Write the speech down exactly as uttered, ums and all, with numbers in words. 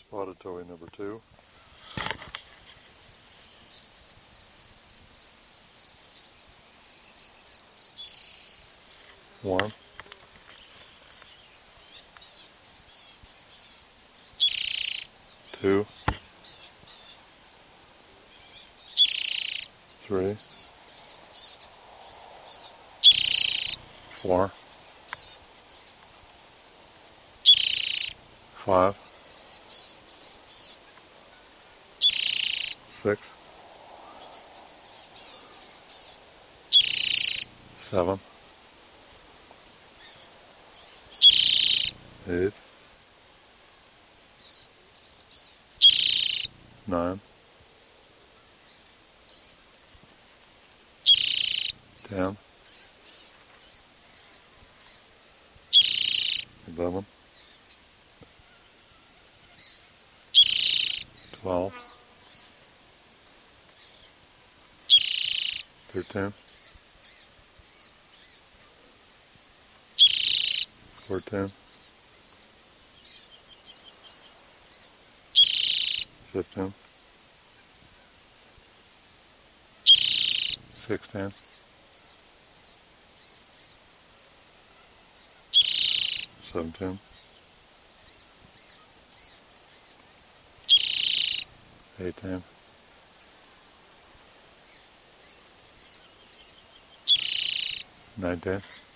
Spotted towhee number two. One. Two. Three. Four. Five. Six. Seven. Eight. Nine. Ten. Eleven. Twelve. Thirteen. Fourteen. Fifteen. Sixteen. Seventeen. Eighteen. Nineteen.